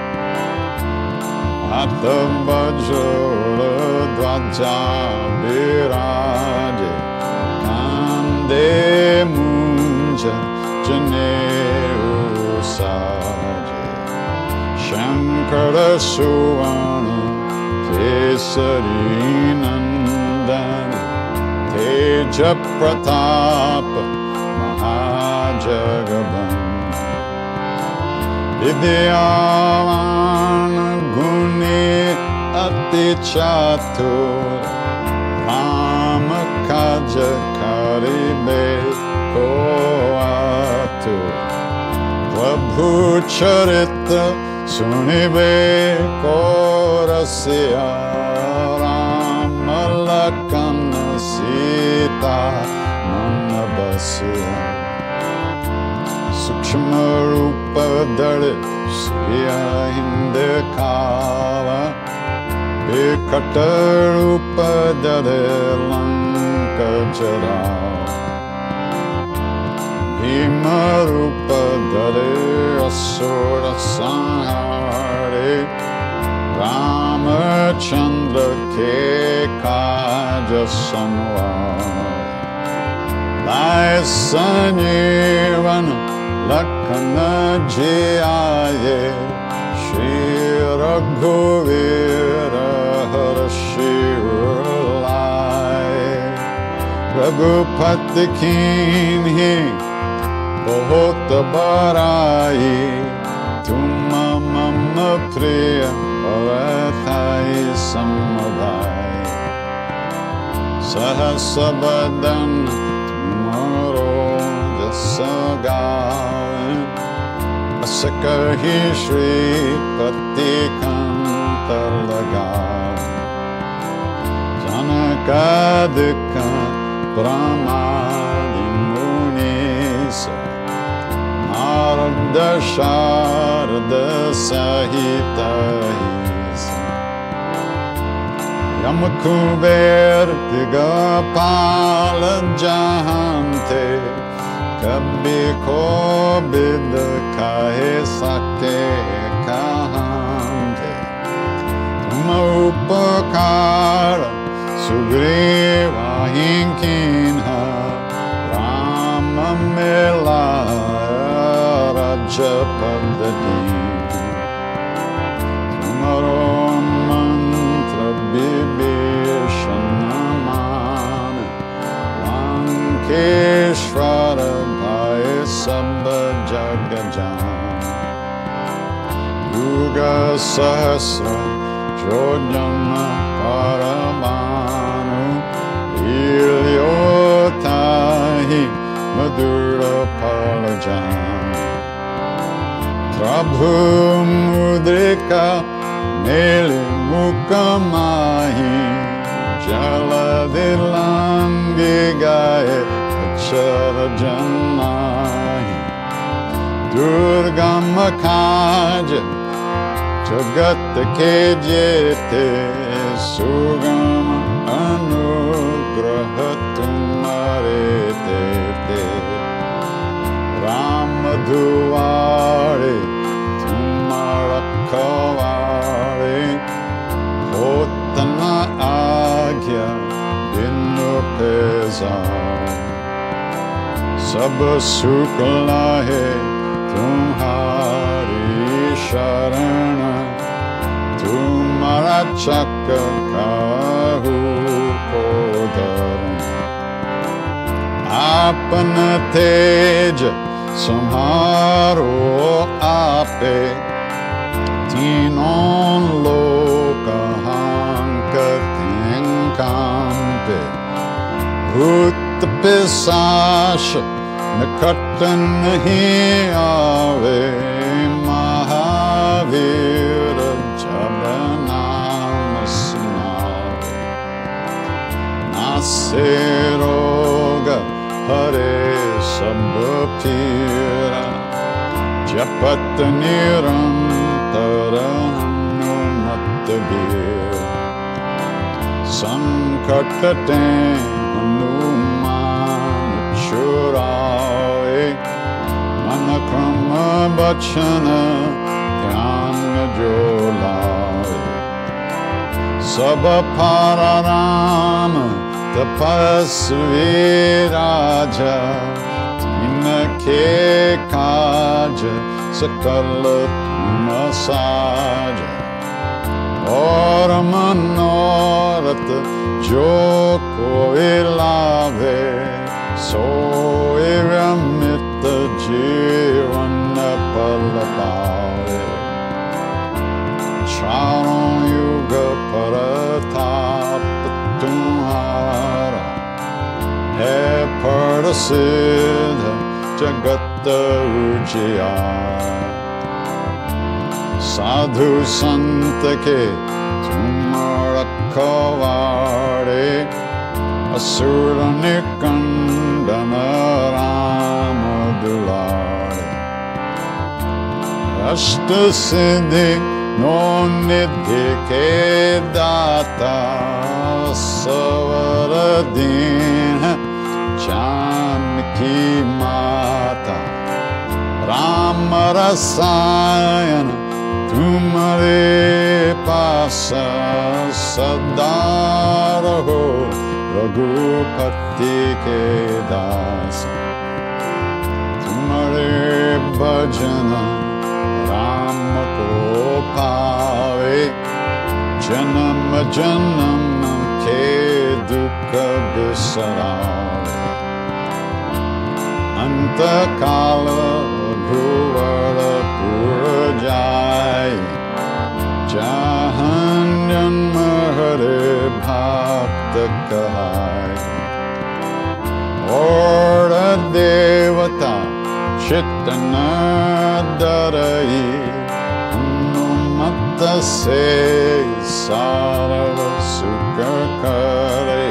Atta Bajora Dvaja Viraja Kande Munja Janeu Saja Shankara Suvana Kesari Nandana Teja Pratapa Mahajagaban Vidyavana Guni Ati Chatur Rama Kaja Karibe Koatu Prabhu Charitra Sunibe Korasya Rama Lakana Sita Manabasya Sukshma Rupa Dare Siya Hindekava Vikata Rupa Dare Lanka Jara Bhima Rupa Dare Asura Sanhare Ramachandra Ke Kaja Sanwar Lai Sanjivana Lakhana Jiyaye Shri Raghuvira Harshirlai Raghupati Kinhi Bahut Barai Tumma Mama Priya Bharatai Samabhai Sahasabadan Tumaro Jasagavan Asakahi Shri Pati Kantalagavan Janakadika Pramadin Munisa Narada Sharada Sahita Hisa Yamakuber Tigapala Jahante Kabhi ko bid kahe sake kahante Tuma upakara Sugriva hinkinha Rama mela Raja Padati Maro mantra bibhishanamana Lankeshvara bhaya sabba jagajan Yuga sahasra jojana paramanu Ilyotahi madura palajan Prabhu mudrika nele mukamahi Jaladilangi gaye achara janahi Durgama kaja jagat ke jete Sugama anugraha tumare te Ramaduare tumara kavare Hotana agya binu pezar Sab sukla hai tumhari sharana Tumara chakka kahu kodaran Apana teja samharo ape Tinon loka hankar tenkampe Bhut pisasha nakatan nahi aave Mahavira jabanam snave Naseroga hare sabapira Japat nirantara hanumatabir Sankatate hanuman churae Manakrama bachana dhyana jolae Sabapararama tapasvi raja Inake kaja sakala masaja Aur manorat jo koi lave Soe ramit jivan palapave Charon yuga paratap tumhara Hai parasiddha jagata ujjaya Sadhu santa ke tum rakhware Asura nikandana rama dulare Ashta siddhi no nidhi ke data Savaradina Janki Mata Rama Rasayana Tumare Pasa Sadaraho Raghupati Ke Dasa Tumare Bhajana Rama Ko Pave Janam Janam Ke Dukha Bisarave Antakala Bhuvara Purajai Jahan Janma Hare Bhakta Kahai Orda Devata Chittana Darai Hanumatta Se Sarava Sukha Kare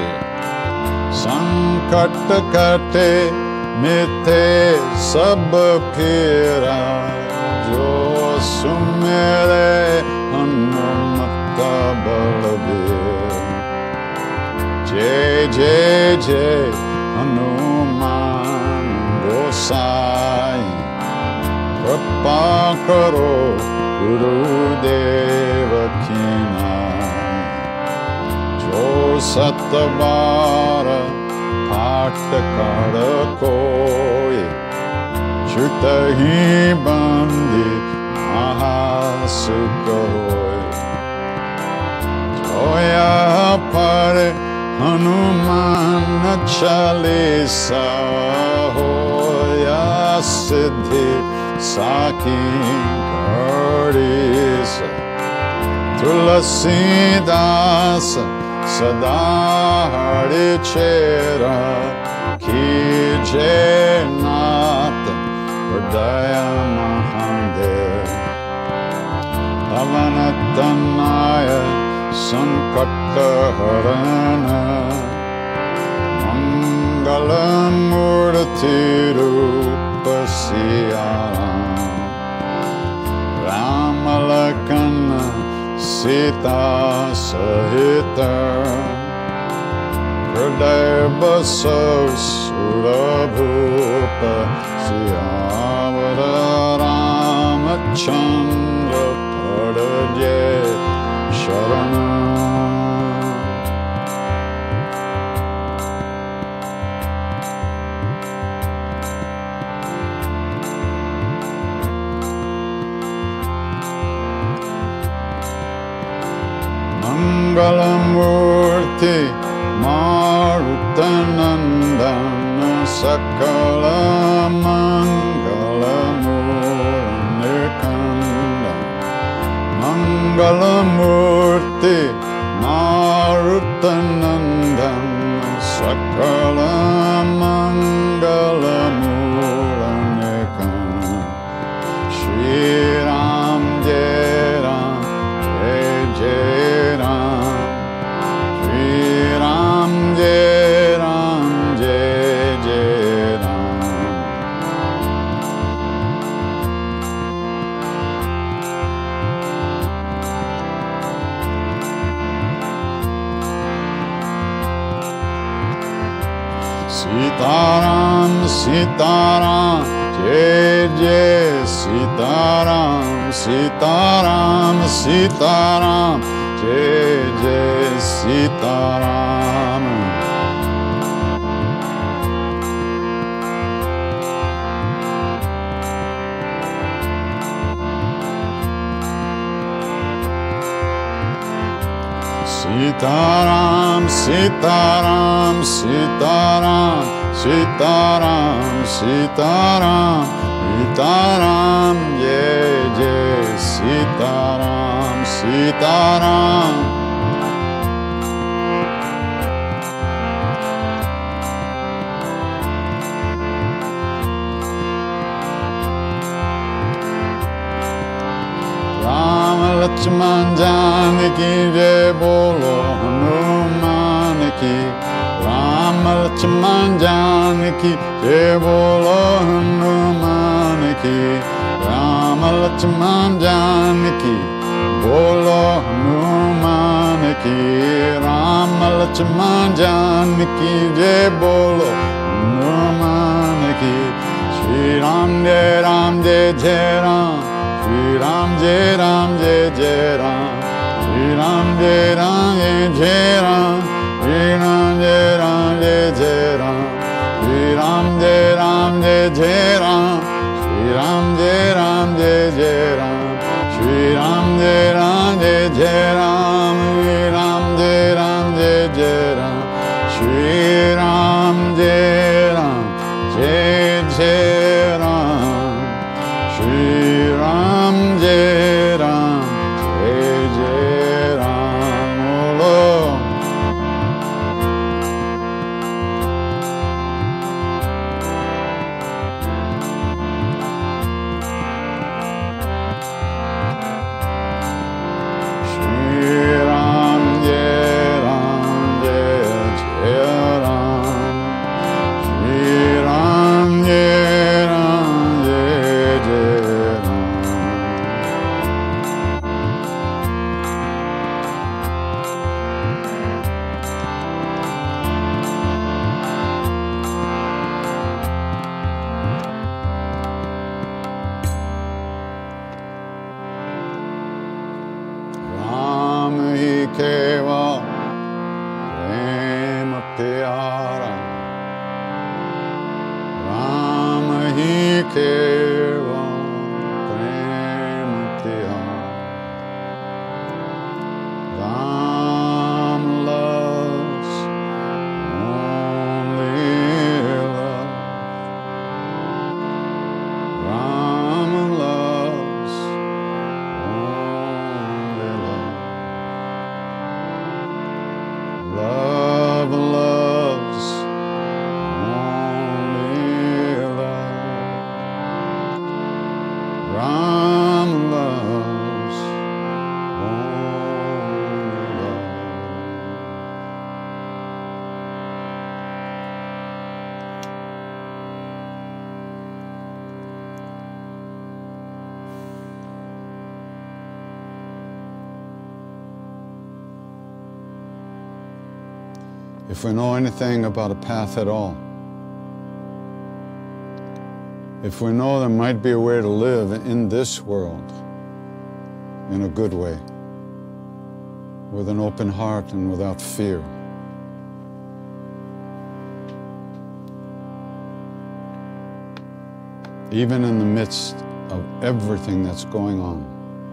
Sankat Kate Mite Sab Phira Jo Sumere Hanumatta Balabir Jai Jai Jai Hanuman Gosai Kripa Karo Gurudeva Kinai Jo Satabara Patakara Koi Chutahi Bandi Mahasukha Hoy होया पढ़े हनुमान चालीसा होया सिद्धि साकी गणेश तुलसीदास सदा हरि चेरा कीजे नाथ हृदय महादेव पवन तनय संकट हरण मंगल मूर्ति रूप सियाराम राम लखन सीता सहित हृदय बसो सुरभूप सियावर रामचंद्र पड़ जय शरण मंगलमूर्ति मारुतनंदन सकल मंगलमूर्तिकंदन मंगलमूर्ति मारुतनंदन सकल मंगलमूर्तिकंदन श्री राम जय राम जय राम श्री राम जय राम सीताराम सीताराम जय जय सीताराम सीताराम सीताराम जय जय सीताराम सीताराम सीताराम सीताराम सीताराम सीताराम सीताराम जय जय सीताराम सीताराम राम लक्ष्मण जानकी जय बोलो हनुमान की राम लक्ष्मण जानकी जय बोलो हनुमान की राम लक्ष्मण जानकी बोलो हनुमान की राम लक्ष्मण जानकी जय बोलो हनुमान की श्री राम जय जय राम श्री राम जय जय राम श्री राम जय जय राम श्री राम जय जय राम श्री राम जय जय राम श्री राम जय जय राम श्री राम जय जय राम श्री राम जय जय राम श्री राम जय जय राम श्री राम जय राम बोलो श्री राम जय राम श्री राम जय केवल प्रेम प्यारा राम ही केवल प्रेम प्यारा Ram if we know anything about a path at all, if we know there might be a way to live in this world in a good way, with an open heart and without fear, even in the midst of everything that's going on,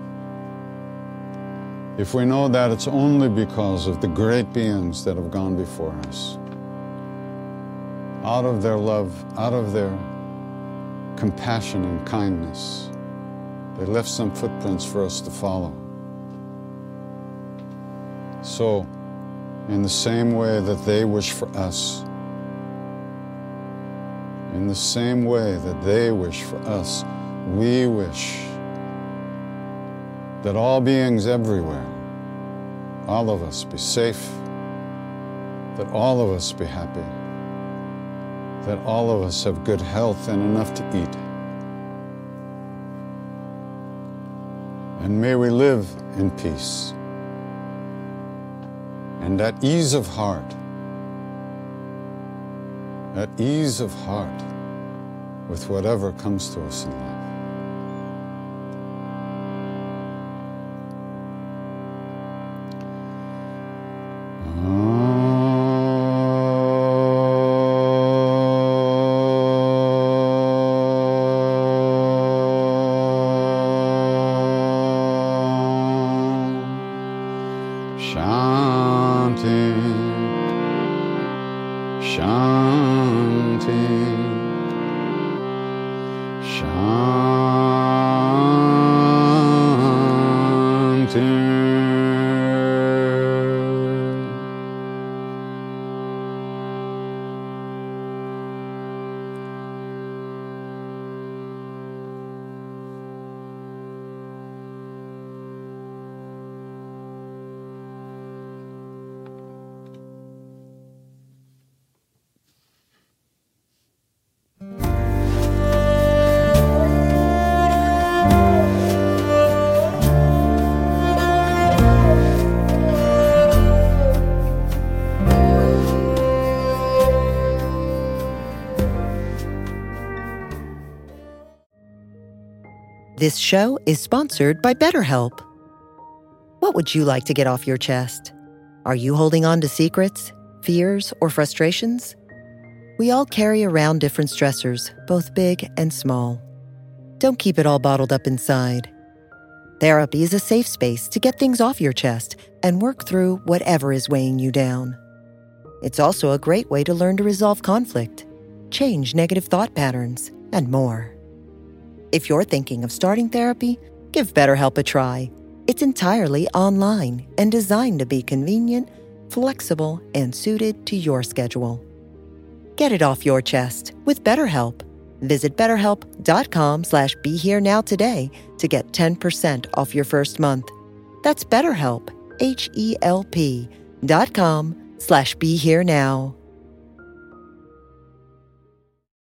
if we know that it's only because of the great beings that have gone before us, out of their love, out of their compassion and kindness, they left some footprints for us to follow. So, in the same way that they wish for us, in the same way that they wish for us, we wish that all beings everywhere, all of us be safe, that all of us be happy, that all of us have good health and enough to eat. And may we live in peace and at ease of heart, with whatever comes to us in life. Shanti, Shanti, Shanti. This show is sponsored by BetterHelp. What would you like to get off your chest? Are you holding on to secrets, fears, or frustrations? We all carry around different stressors, both big and small. Don't keep it all bottled up inside. Therapy is a safe space to get things off your chest and work through whatever is weighing you down. It's also a great way to learn to resolve conflict, change negative thought patterns, and more. If you're thinking of starting therapy, give BetterHelp a try. It's entirely online and designed to be convenient, flexible, and suited to your schedule. Get it off your chest with BetterHelp. Visit BetterHelp.com/BeHereNow today to get 10% off your first month. That's BetterHelp, HELP.com/BeHereNow.